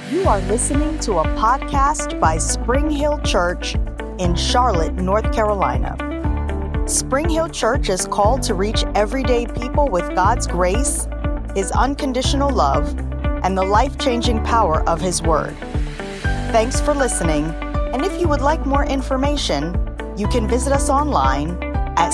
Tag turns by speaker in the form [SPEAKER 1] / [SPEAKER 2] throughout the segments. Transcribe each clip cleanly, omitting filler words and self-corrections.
[SPEAKER 1] You are listening to a podcast by Spring Hill Church in Charlotte, North Carolina. Spring Hill Church is called to reach everyday people with God's grace, His unconditional love, and the life-changing power of His Word. Thanks for listening, and if you would like more information, you can visit us online at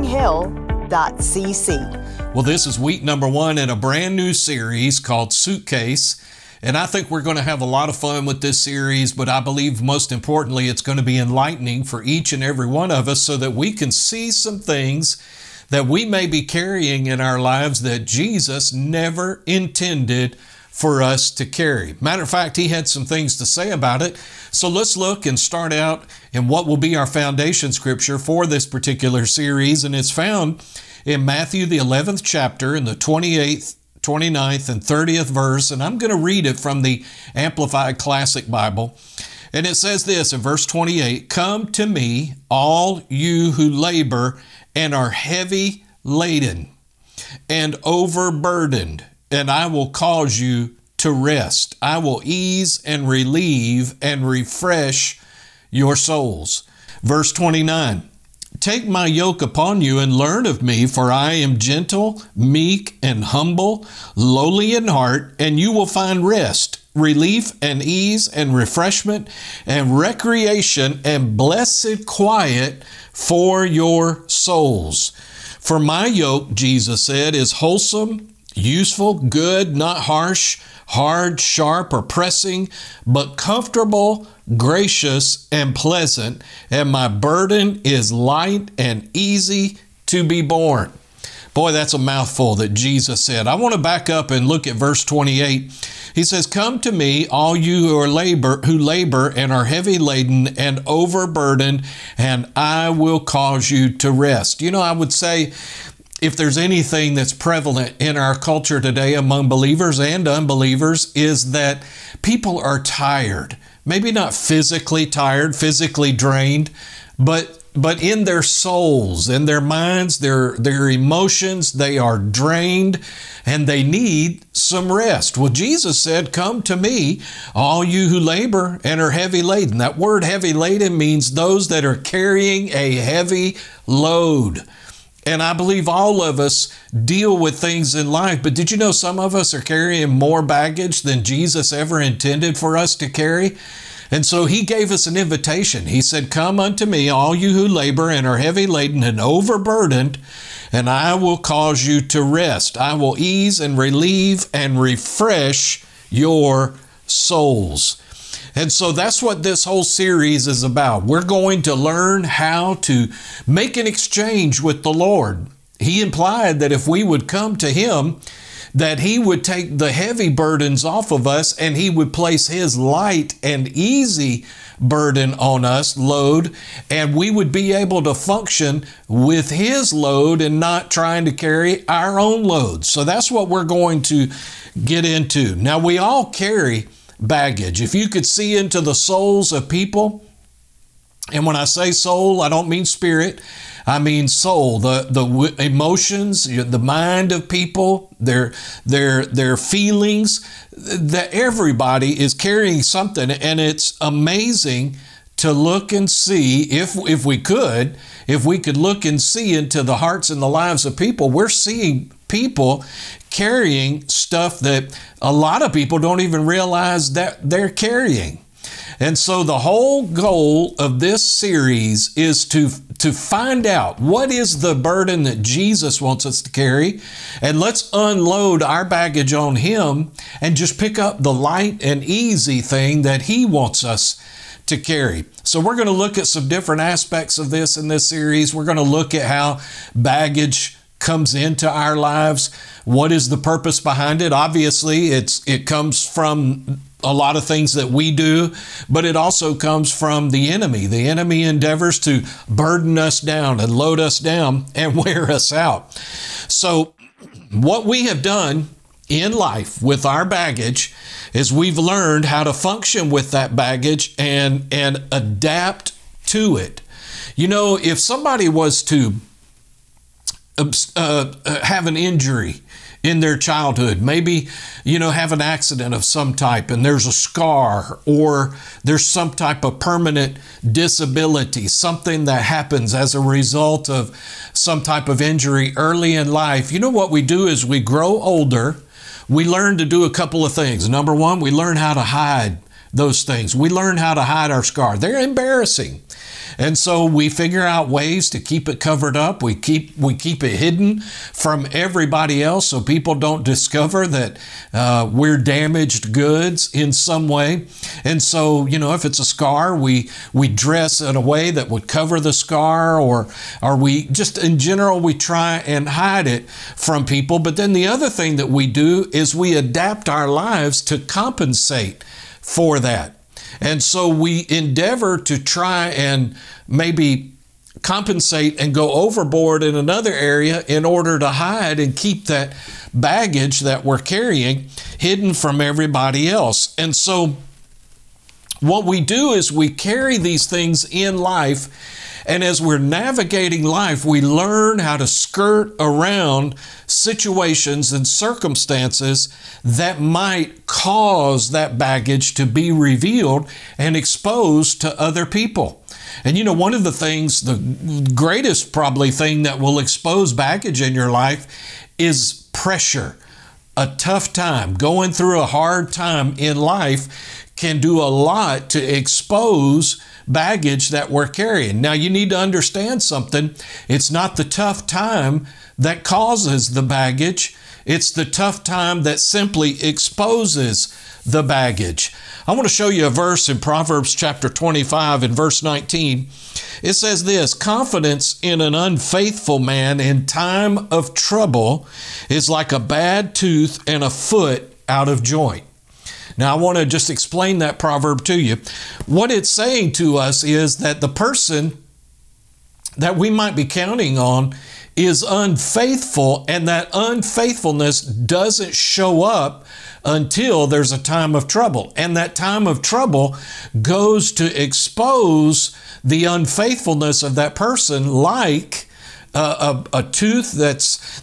[SPEAKER 1] springhill.cc.
[SPEAKER 2] Well, this is week number 1 in a brand new series called Suitcase. And I think we're going to have a lot of fun with this series, but I believe most importantly, it's going to be enlightening for each and every one of us so that we can see some things that we may be carrying in our lives that Jesus never intended for us to carry. Matter of fact, He had some things to say about it. So let's look and start out in what will be our foundation scripture for this particular series. And it's found in Matthew, the 11th chapter, in the 28th, 29th and 30th verse, and I'm going to read it from the Amplified Classic Bible. And it says this in verse 28, "Come to me, all you who labor and are heavy laden and overburdened, and I will cause you to rest. I will ease and relieve and refresh your souls." Verse 29, "Take my yoke upon you and learn of me, for I am gentle, meek, and humble, lowly in heart, and you will find rest, relief, and ease, and refreshment, and recreation, and blessed quiet for your souls. For my yoke," Jesus said, "is wholesome, useful, good, not harsh, hard, sharp, or pressing, but comfortable, gracious, and pleasant, and my burden is light and easy to be borne." Boy, that's a mouthful that Jesus said. I want to back up and look at verse 28. He says, "Come to me, all you who labor and are heavy laden and overburdened, and I will cause you to rest." You know, I would say, if there's anything that's prevalent in our culture today among believers and unbelievers, is that people are tired. Maybe not physically tired, physically drained, but in their souls, in their minds, their emotions, they are drained and they need some rest. Well, Jesus said, "Come to me, all you who labor and are heavy laden." That word heavy laden means those that are carrying a heavy load. And I believe all of us deal with things in life, but did you know some of us are carrying more baggage than Jesus ever intended for us to carry? And so He gave us an invitation. He said, "Come unto me, all you who labor and are heavy laden and overburdened, and I will cause you to rest. I will ease and relieve and refresh your souls." And so that's what this whole series is about. We're going to learn how to make an exchange with the Lord. He implied that if we would come to Him, that He would take the heavy burdens off of us and He would place His light and easy burden on us, load, and we would be able to function with His load and not trying to carry our own load. So that's what we're going to get into. Now, we all carry baggage. If you could see into the souls of people, and when I say soul, I don't mean spirit, I mean soul, the emotions, the mind of people, their feelings, that everybody is carrying something. And it's amazing to look and see, if we could look and see into the hearts and the lives of people. We're seeing people carrying stuff that a lot of people don't even realize that they're carrying. And so the whole goal of this series is to find out what is the burden that Jesus wants us to carry, and let's unload our baggage on Him and just pick up the light and easy thing that He wants us to carry. So we're going to look at some different aspects of this in this series. We're going to look at how baggage comes into our lives. What is the purpose behind it? Obviously, it comes from a lot of things that we do, but it also comes from the enemy. The enemy endeavors to burden us down and load us down and wear us out. So what we have done in life with our baggage is we've learned how to function with that baggage and adapt to it. You know, if somebody was to have an injury in their childhood. Maybe, have an accident of some type and there's a scar, or there's some type of permanent disability, something that happens as a result of some type of injury early in life. What we do is we grow older. We learn to do a couple of things. Number one, we learn how to hide those things. We learn how to hide our scar. They're embarrassing. And so we figure out ways to keep it covered up. We keep it hidden from everybody else so people don't discover that we're damaged goods in some way. And so, if it's a scar, we dress in a way that would cover the scar, or we just in general, we try and hide it from people. But then the other thing that we do is we adapt our lives to compensate for that. And so we endeavor to try and maybe compensate and go overboard in another area in order to hide and keep that baggage that we're carrying hidden from everybody else. And so what we do is we carry these things in life, and as we're navigating life, we learn how to skirt around situations and circumstances that might cause that baggage to be revealed and exposed to other people. And one of the things, the greatest probably thing that will expose baggage in your life is pressure. A tough time, going through a hard time in life can do a lot to expose baggage that we're carrying. Now, you need to understand something. It's not the tough time that causes the baggage. It's the tough time that simply exposes the baggage. I want to show you a verse in Proverbs chapter 25 and verse 19. It says this: confidence in an unfaithful man in time of trouble is like a bad tooth and a foot out of joint. Now, I want to just explain that proverb to you. What it's saying to us is that the person that we might be counting on is unfaithful, and that unfaithfulness doesn't show up until there's a time of trouble. And that time of trouble goes to expose the unfaithfulness of that person, like a tooth that's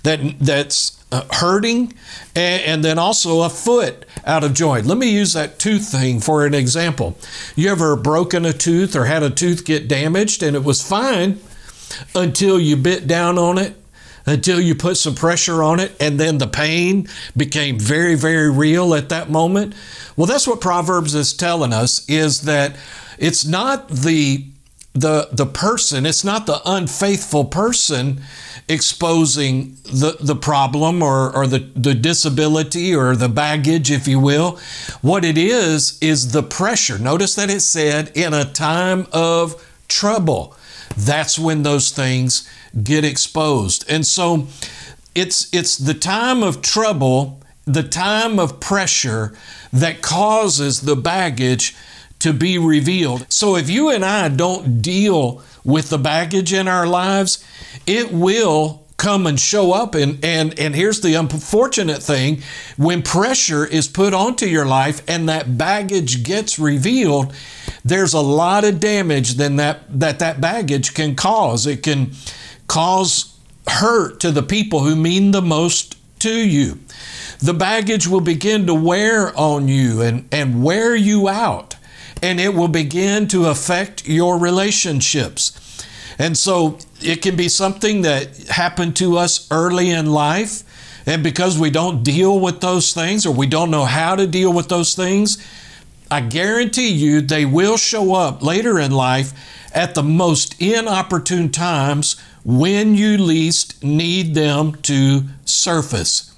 [SPEAKER 2] hurting, and then also a foot out of joint. Let me use that tooth thing for an example. You ever broken a tooth or had a tooth get damaged and it was fine until you bit down on it, until you put some pressure on it, and then the pain became very, very real at that moment? Well, that's what Proverbs is telling us, is that it's not the person, it's not the unfaithful person exposing the problem or the disability or the baggage, if you will. What it is the pressure. Notice that it said in a time of trouble. That's when those things get exposed. And so it's the time of trouble, the time of pressure that causes the baggage to be revealed. So if you and I don't deal with the baggage in our lives, it will come and show up. And here's the unfortunate thing: when pressure is put onto your life and that baggage gets revealed, there's a lot of damage then that baggage can cause. It can cause hurt to the people who mean the most to you. The baggage will begin to wear on you and wear you out, and it will begin to affect your relationships. And so it can be something that happened to us early in life, and because we don't deal with those things, or we don't know how to deal with those things, I guarantee you they will show up later in life at the most inopportune times when you least need them to surface.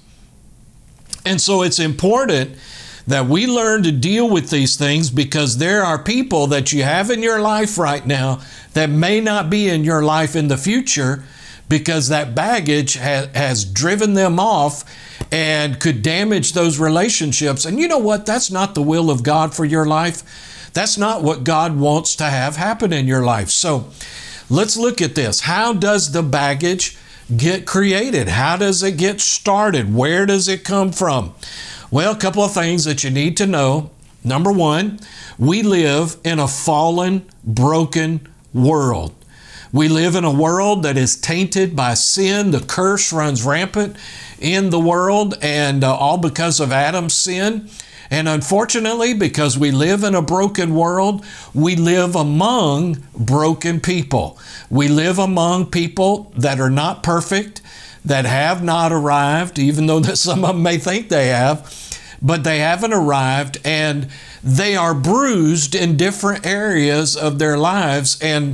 [SPEAKER 2] And so it's important that we learn to deal with these things, because there are people that you have in your life right now that may not be in your life in the future, because that baggage has driven them off and could damage those relationships. And you know what? That's not the will of God for your life. That's not what God wants to have happen in your life. So let's look at this. How does the baggage get created? How does it get started? Where does it come from? Well, a couple of things that you need to know. Number one, we live in a fallen, broken world. We live in a world that is tainted by sin. The curse runs rampant in the world, and all because of Adam's sin. And unfortunately, because we live in a broken world, we live among broken people. We live among people that are not perfect, that have not arrived, even though that some of them may think they have, but they haven't arrived, and they are bruised in different areas of their lives. And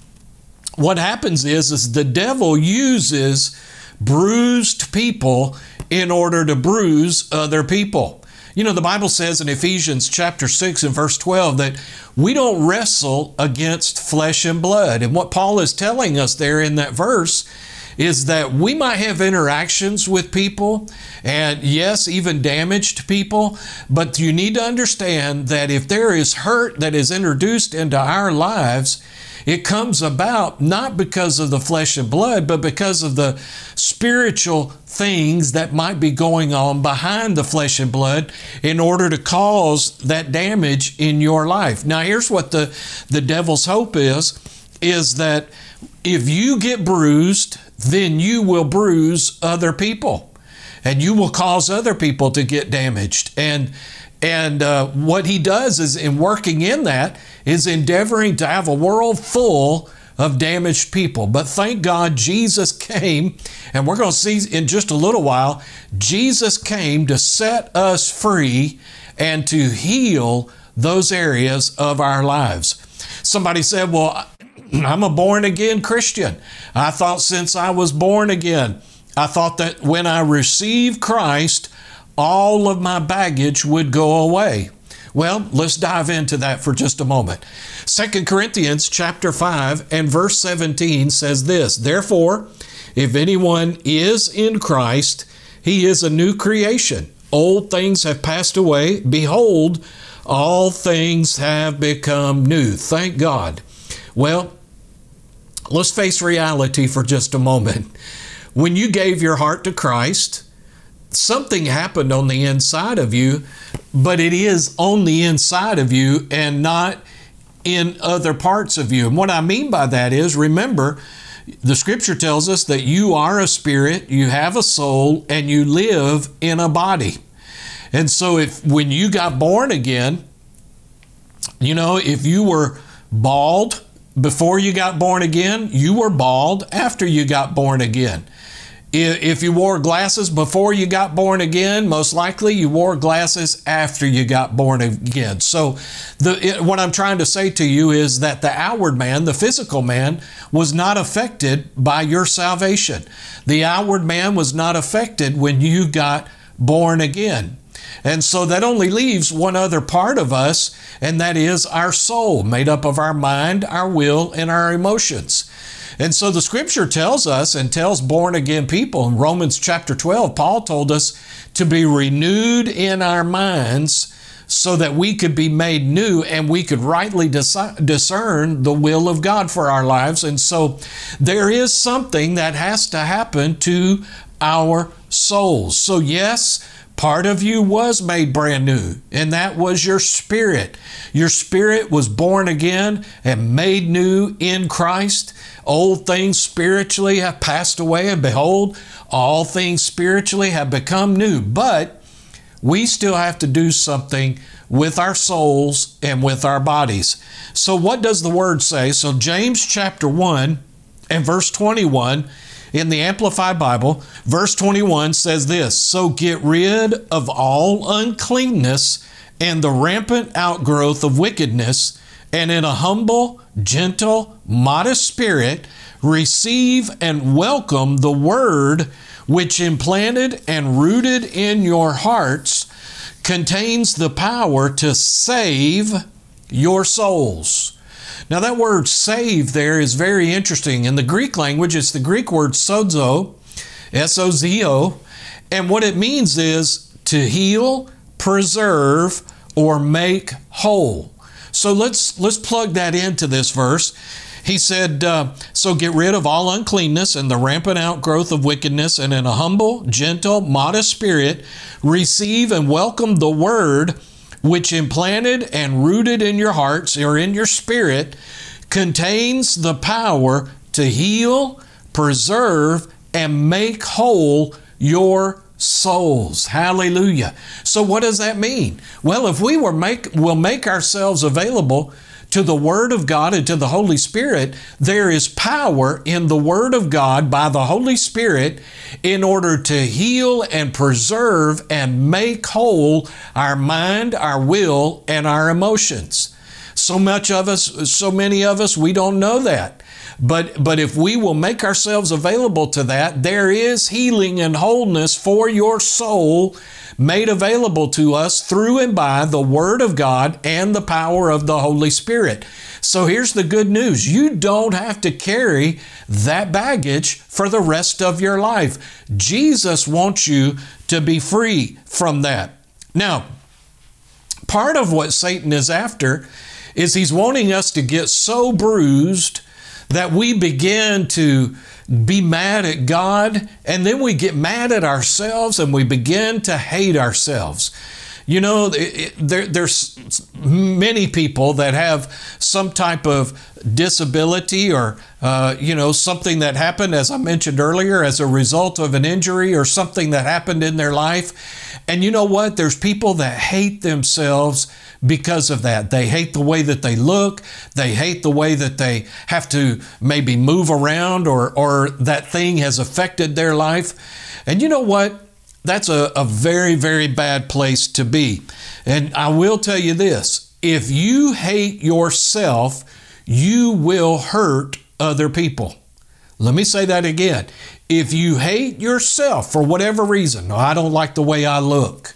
[SPEAKER 2] what happens is the devil uses bruised people in order to bruise other people. You know, the Bible says in Ephesians chapter 6 and verse 12 that we don't wrestle against flesh and blood. And what Paul is telling us there in that verse is that we might have interactions with people, and yes, even damaged people, but you need to understand that if there is hurt that is introduced into our lives, it comes about not because of the flesh and blood, but because of the spiritual things that might be going on behind the flesh and blood in order to cause that damage in your life. Now, here's what the devil's hope is that if you get bruised, then you will bruise other people, and you will cause other people to get damaged. And what he does is, in working in that, is endeavoring to have a world full of damaged people. But thank God Jesus came, and we're going to see in just a little while, Jesus came to set us free and to heal those areas of our lives. Somebody said, well, I'm a born again Christian. I thought since I was born again, I thought that when I received Christ, all of my baggage would go away. Well, let's dive into that for just a moment. 2 Corinthians chapter 5 and verse 17 says this, therefore, if anyone is in Christ, he is a new creation. Old things have passed away. Behold, all things have become new. Thank God. Well, let's face reality for just a moment. When you gave your heart to Christ, something happened on the inside of you, but it is on the inside of you and not in other parts of you. And what I mean by that is, remember, the scripture tells us that you are a spirit, you have a soul, and you live in a body. And so when you got born again, you know, if you were bald before you got born again, you were bald after you got born again. If you wore glasses before you got born again, most likely you wore glasses after you got born again. So what I'm trying to say to you is that the outward man, the physical man, was not affected by your salvation. The outward man was not affected when you got born again. And so that only leaves one other part of us, and that is our soul, made up of our mind, our will, and our emotions. And so the scripture tells us and tells born again people in Romans chapter 12, Paul told us to be renewed in our minds so that we could be made new and we could rightly discern the will of God for our lives. And so there is something that has to happen to our souls. So yes, part of you was made brand new, and that was your spirit. Your spirit was born again and made new in Christ. Old things spiritually have passed away, and behold, all things spiritually have become new. But we still have to do something with our souls and with our bodies. So what does the word say? So James chapter 1 and verse 21 in the Amplified Bible, verse 21 says this, so get rid of all uncleanness and the rampant outgrowth of wickedness, and in a humble, gentle, modest spirit, receive and welcome the word which implanted and rooted in your hearts contains the power to save your souls. Now that word save there is very interesting. In the Greek language, it's the Greek word sozo, S-O-Z-O, and what it means is to heal, preserve, or make whole. So let's plug that into this verse. He said, so get rid of all uncleanness and the rampant outgrowth of wickedness, and in a humble, gentle, modest spirit, receive and welcome the word which implanted and rooted in your hearts or in your spirit contains the power to heal, preserve, and make whole your souls. Hallelujah. So what does that mean? Well, if we will make ourselves available to the Word of God and to the Holy Spirit, there is power in the Word of God by the Holy Spirit in order to heal and preserve and make whole our mind, our will, and our emotions. So many of us, we don't know that. But if we will make ourselves available to that, there is healing and wholeness for your soul made available to us through and by the Word of God and the power of the Holy Spirit. So here's the good news. You don't have to carry that baggage for the rest of your life. Jesus wants you to be free from that. Now, part of what Satan is after is he's wanting us to get so bruised that we begin to be mad at God, and then we get mad at ourselves and we begin to hate ourselves. You know, there's many people that have some type of disability or, something that happened, as I mentioned earlier, as a result of an injury or something that happened in their life. And you know what? There's people that hate themselves because of that. They hate the way that they look. They hate the way that they have to maybe move around or that thing has affected their life. And you know what? That's a very, very bad place to be. And I will tell you this, if you hate yourself, you will hurt other people. Let me say that again. If you hate yourself for whatever reason, I don't like the way I look.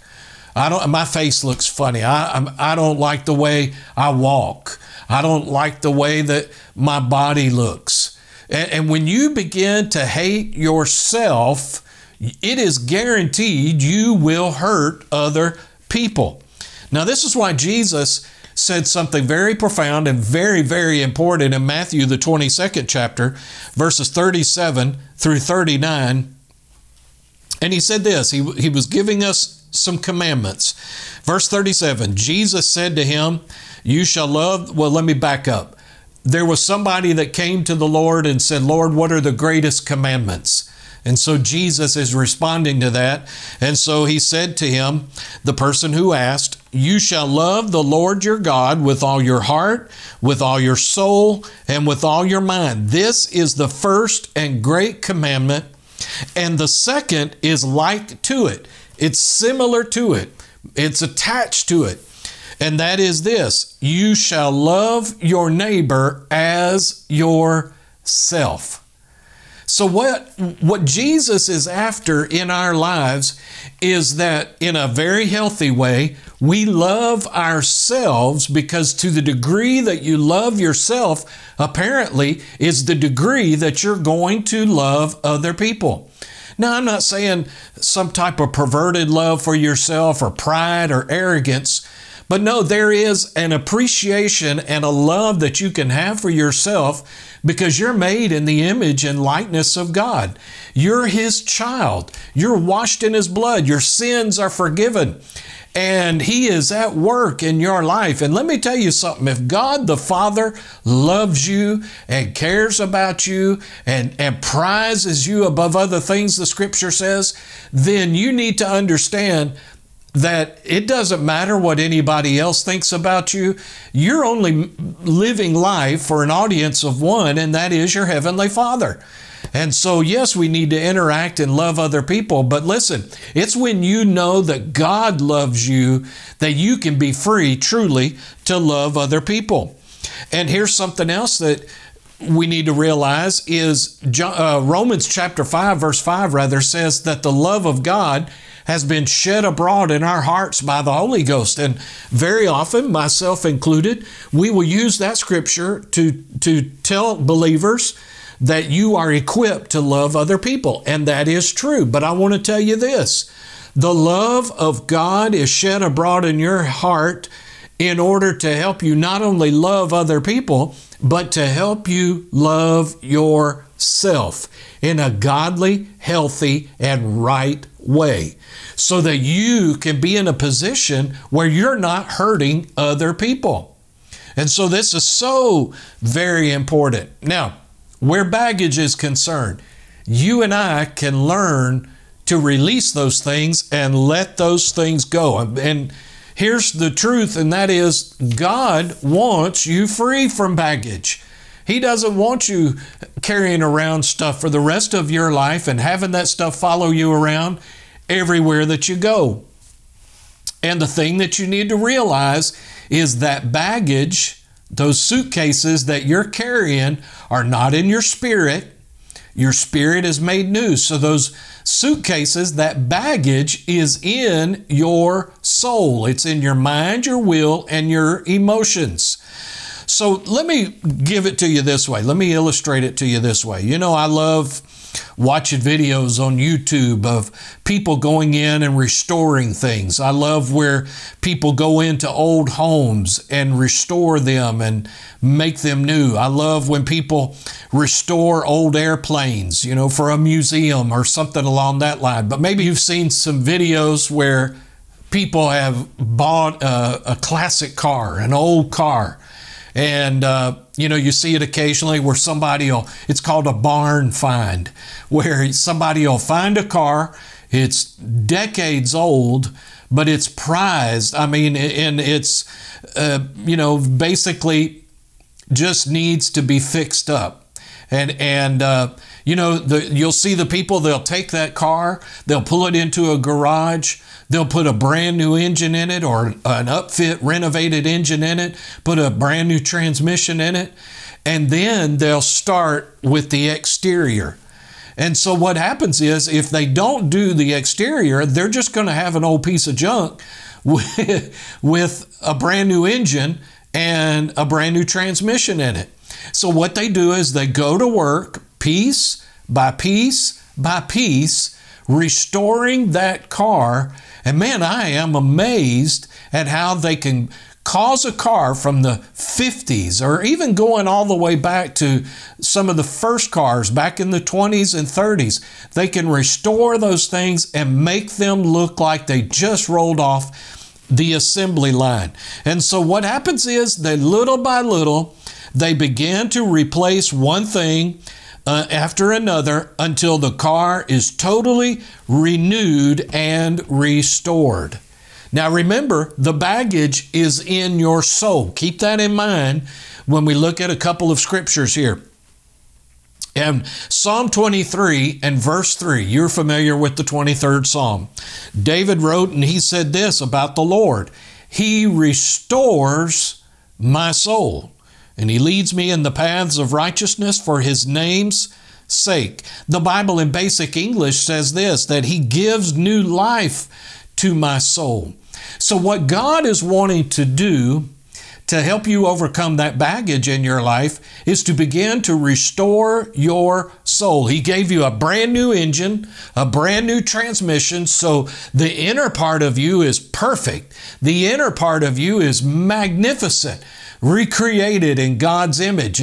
[SPEAKER 2] My face looks funny. I don't like the way I walk. I don't like the way that my body looks. And when you begin to hate yourself, it is guaranteed you will hurt other people. Now, this is why Jesus said something very profound and very, very important in Matthew, the 22nd chapter, verses 37 through 39. And he said this, he was giving us some commandments. Verse 37, Jesus said to him, you shall love, well, let me back up. There was somebody that came to the Lord and said, Lord, what are the greatest commandments? And so Jesus is responding to that. And so he said to him, the person who asked, you shall love the Lord your God with all your heart, with all your soul, and with all your mind. This is the first and great commandment. And the second is like to it. It's similar to it. It's attached to it. And that is this, you shall love your neighbor as yourself. So what Jesus is after in our lives is that in a very healthy way, we love ourselves, because to the degree that you love yourself, apparently, is the degree that you're going to love other people. Now, I'm not saying some type of perverted love for yourself or pride or arrogance, but no, there is an appreciation and a love that you can have for yourself because you're made in the image and likeness of God. You're His child. You're washed in His blood. Your sins are forgiven. And He is at work in your life. And let me tell you something. If God the Father loves you and cares about you and prizes you above other things, the Scripture says, then you need to understand that it doesn't matter what anybody else thinks about you. You're only living life for an audience of one, and that is your Heavenly Father. And so, yes, we need to interact and love other people, but listen, it's when you know that God loves you that you can be free truly to love other people. And here's something else that we need to realize is Romans chapter 5, verse 5 rather, says that the love of God has been shed abroad in our hearts by the Holy Ghost. And very often, myself included, we will use that scripture to tell believers that you are equipped to love other people. And that is true. But I want to tell you this. The love of God is shed abroad in your heart in order to help you not only love other people, but to help you love yourself in a godly, healthy, and right way, so that you can be in a position where you're not hurting other people. And so this is so very important. Now, where baggage is concerned. You and I can learn to release those things and let those things go. And here's the truth, and that is God wants you free from baggage. He doesn't want you carrying around stuff for the rest of your life and having that stuff follow you around everywhere that you go. And the thing that you need to realize is that baggage, those suitcases that you're carrying, are not in your spirit. Your spirit is made new. So those suitcases, that baggage is in your soul. It's in your mind, your will, and your emotions. So let me give it to you this way. Let me illustrate it to you this way. You know, I love watching videos on YouTube of people going in and restoring things. I love where people go into old homes and restore them and make them new. I love when people restore old airplanes, you know, for a museum or something along that line. But maybe you've seen some videos where people have bought a classic car, an old car. And, you know, you see it occasionally where it's called a barn find, where somebody will find a car, it's decades old, but it's prized. I mean, and it's, you know, basically just needs to be fixed up. And you know, you'll see the people, they'll take that car, they'll pull it into a garage, they'll put a brand new engine in it or an upfit renovated engine in it, put a brand new transmission in it, and then they'll start with the exterior. And so what happens is if they don't do the exterior, they're just going to have an old piece of junk with a brand new engine and a brand new transmission in it. So what they do is they go to work piece by piece by piece, restoring that car. And man, I am amazed at how they can cause a car from the 50s or even going all the way back to some of the first cars back in the 20s and 30s. They can restore those things and make them look like they just rolled off the assembly line. And so what happens is that little by little, they begin to replace one thing after another until the car is totally renewed and restored. Now remember, the baggage is in your soul. Keep that in mind when we look at a couple of scriptures here. And Psalm 23 and verse 3, you're familiar with the 23rd Psalm. David wrote and he said this about the Lord: He restores my soul, and He leads me in the paths of righteousness for His name's sake. The Bible in basic English says this, that He gives new life to my soul. So what God is wanting to do to help you overcome that baggage in your life is to begin to restore your soul. He gave you a brand new engine, a brand new transmission, so the inner part of you is perfect. The inner part of you is magnificent, recreated in God's image,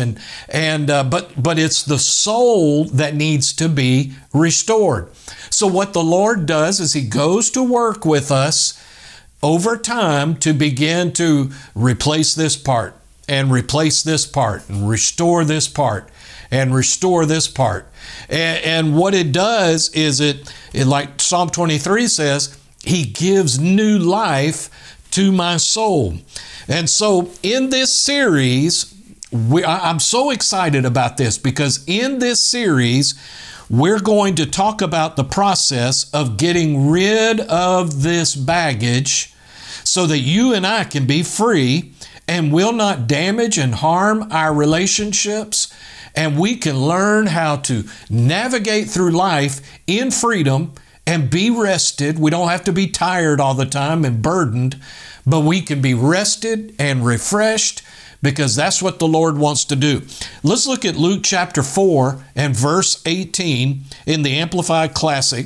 [SPEAKER 2] but it's the soul that needs to be restored. So what the Lord does is He goes to work with us over time to begin to replace this part and replace this part and restore this part and restore this part. And what it does is it like Psalm 23 says, He gives new life to my soul. And so in this series, I'm so excited about this because in this series, we're going to talk about the process of getting rid of this baggage so that you and I can be free and will not damage and harm our relationships, and we can learn how to navigate through life in freedom and be rested. We don't have to be tired all the time and burdened, but we can be rested and refreshed because that's what the Lord wants to do. Let's look at Luke chapter 4 and verse 18 in the Amplified Classic.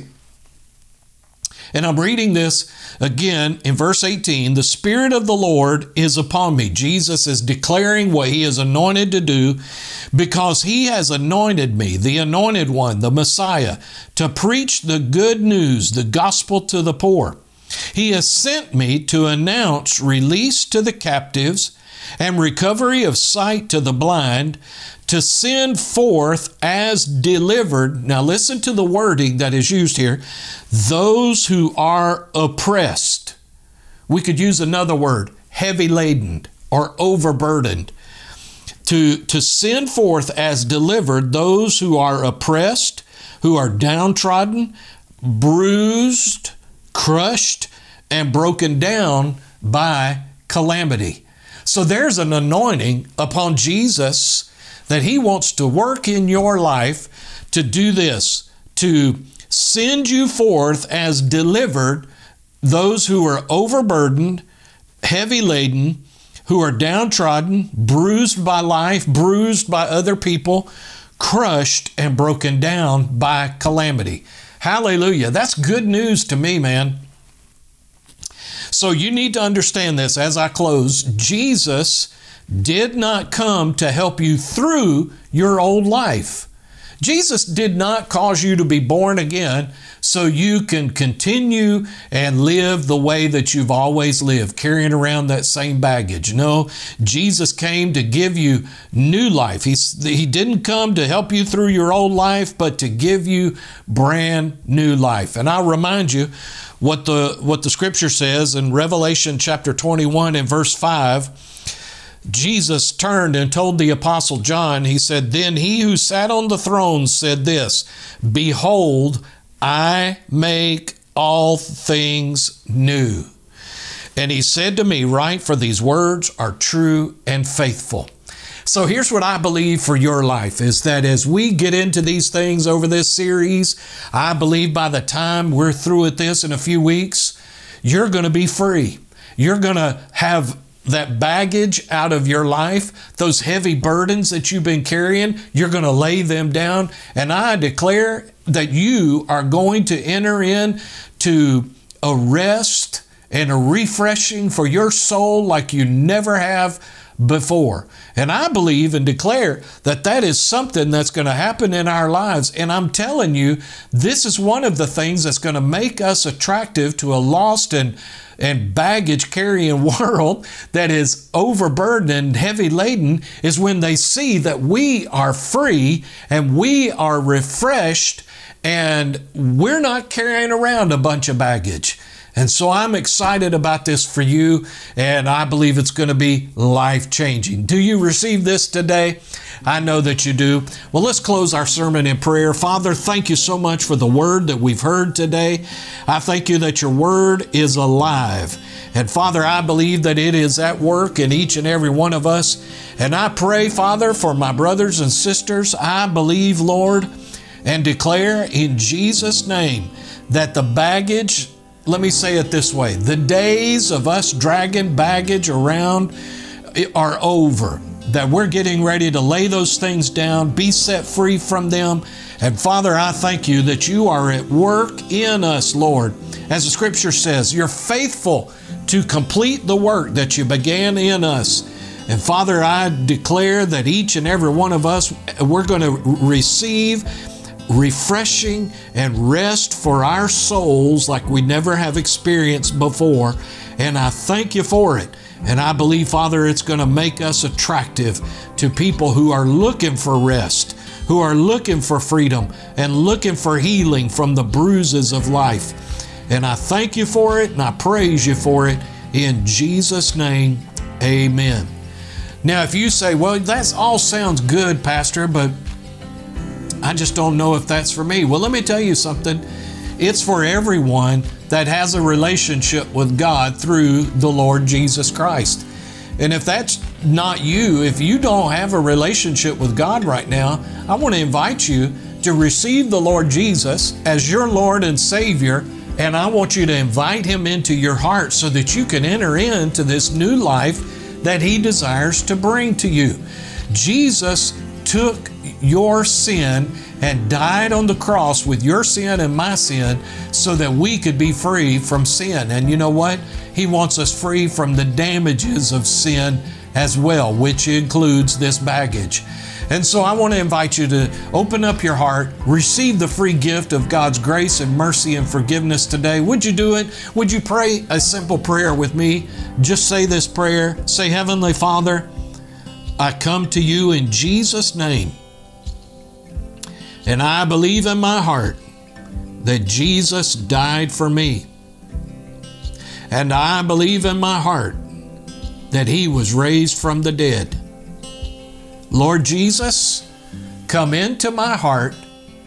[SPEAKER 2] And I'm reading this again in verse 18. The Spirit of the Lord is upon me. Jesus is declaring what He is anointed to do because He has anointed me, the anointed one, the Messiah, to preach the good news, the gospel to the poor. He has sent me to announce release to the captives and recovery of sight to the blind, to send forth as delivered. Now listen to the wording that is used here. Those who are oppressed. We could use another word, heavy laden or overburdened. To send forth as delivered those who are oppressed, who are downtrodden, bruised, crushed, and broken down by calamity. So there's an anointing upon Jesus that He wants to work in your life to do this, to send you forth as delivered those who are overburdened, heavy laden, who are downtrodden, bruised by life, bruised by other people, crushed and broken down by calamity. Hallelujah. That's good news to me, man. So you need to understand this as I close. Jesus did not come to help you through your old life. Jesus did not cause you to be born again so you can continue and live the way that you've always lived, carrying around that same baggage. No, Jesus came to give you new life. He didn't come to help you through your old life, but to give you brand new life. And I'll remind you what the scripture says in Revelation chapter 21 and verse 5. Jesus turned and told the Apostle John, he said, "Then he who sat on the throne said this, Behold, I make all things new. And he said to me, Write, for these words are true and faithful." So here's what I believe for your life is that as we get into these things over this series, I believe by the time we're through with this in a few weeks, you're going to be free. You're going to have that baggage out of your life, those heavy burdens that you've been carrying, you're going to lay them down. And I declare that you are going to enter into a rest and a refreshing for your soul like you never have before. And I believe and declare that that is something that's going to happen in our lives. And I'm telling you, this is one of the things that's going to make us attractive to a lost and baggage carrying world that is overburdened and heavy laden, is when they see that we are free and we are refreshed and we're not carrying around a bunch of baggage. And so I'm excited about this for you, and I believe it's going to be life-changing. Do you receive this today? I know that you do. Well, let's close our sermon in prayer. Father, thank you so much for the word that we've heard today. I thank you that your word is alive. And Father, I believe that it is at work in each and every one of us. And I pray, Father, for my brothers and sisters. I believe, Lord, and declare in Jesus' name that the baggage, let me say it this way, the days of us dragging baggage around are over. That we're getting ready to lay those things down, be set free from them. And Father, I thank you that you are at work in us, Lord. As the scripture says, you're faithful to complete the work that you began in us. And Father, I declare that each and every one of us, we're going to receive refreshing and rest for our souls like we never have experienced before. And I thank you for it. And I believe, Father, it's going to make us attractive to people who are looking for rest, who are looking for freedom and looking for healing from the bruises of life. And I thank you for it and I praise you for it in Jesus' name. Amen. Now, if you say, well, that all sounds good, Pastor, but I just don't know if that's for me. Well, let me tell you something. It's for everyone that has a relationship with God through the Lord Jesus Christ. And if that's not you, if you don't have a relationship with God right now, I want to invite you to receive the Lord Jesus as your Lord and Savior. And I want you to invite Him into your heart so that you can enter into this new life that He desires to bring to you. Jesus took your sin and died on the cross with your sin and my sin so that we could be free from sin. And you know what? He wants us free from the damages of sin as well, which includes this baggage. And so I want to invite you to open up your heart, receive the free gift of God's grace and mercy and forgiveness today. Would you do it? Would you pray a simple prayer with me? Just say this prayer. Say, Heavenly Father, I come to you in Jesus' name. And I believe in my heart that Jesus died for me. And I believe in my heart that He was raised from the dead. Lord Jesus, come into my heart,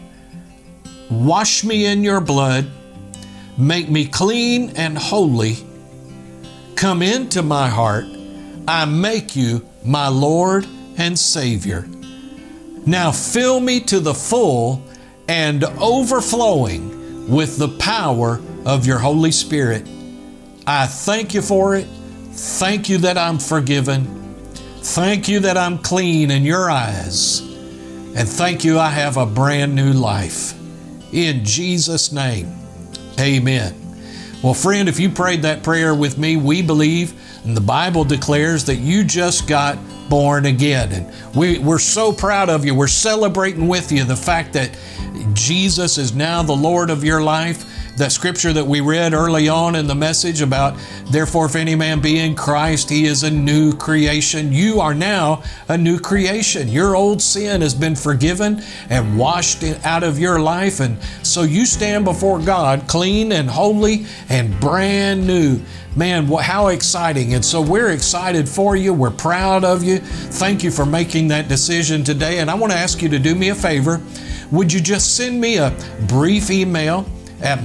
[SPEAKER 2] wash me in your blood, make me clean and holy. Come into my heart. I make you my Lord and Savior. Now fill me to the full and overflowing with the power of your Holy Spirit. I thank you for it. Thank you that I'm forgiven. Thank you that I'm clean in your eyes. And thank you I have a brand new life. In Jesus' name, amen. Well, friend, if you prayed that prayer with me, we believe, and the Bible declares that you just got born again. And we're so proud of you. We're celebrating with you the fact that Jesus is now the Lord of your life. That scripture that we read early on in the message about, therefore, if any man be in Christ, he is a new creation. You are now a new creation. Your old sin has been forgiven and washed out of your life. And so you stand before God clean and holy and brand new. Man, how exciting. And so we're excited for you. We're proud of you. Thank you for making that decision today. And I want to ask you to do me a favor. Would you just send me a brief email at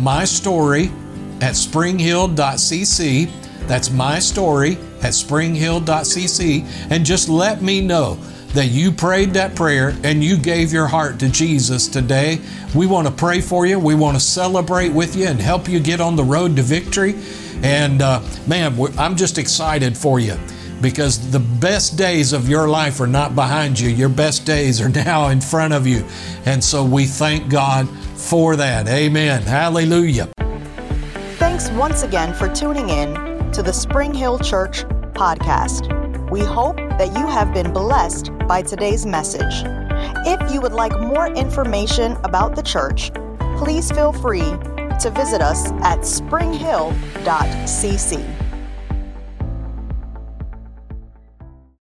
[SPEAKER 2] mystory@springhill.cc. That's mystory@springhill.cc. And just let me know that you prayed that prayer and you gave your heart to Jesus today. We want to pray for you. We want to celebrate with you and help you get on the road to victory. And man, I'm just excited for you, because the best days of your life are not behind you. Your best days are now in front of you. And so we thank God for that. Amen. Hallelujah.
[SPEAKER 1] Thanks once again for tuning in to the Spring Hill Church podcast. We hope that you have been blessed by today's message. If you would like more information about the church, please feel free to visit us at springhill.cc.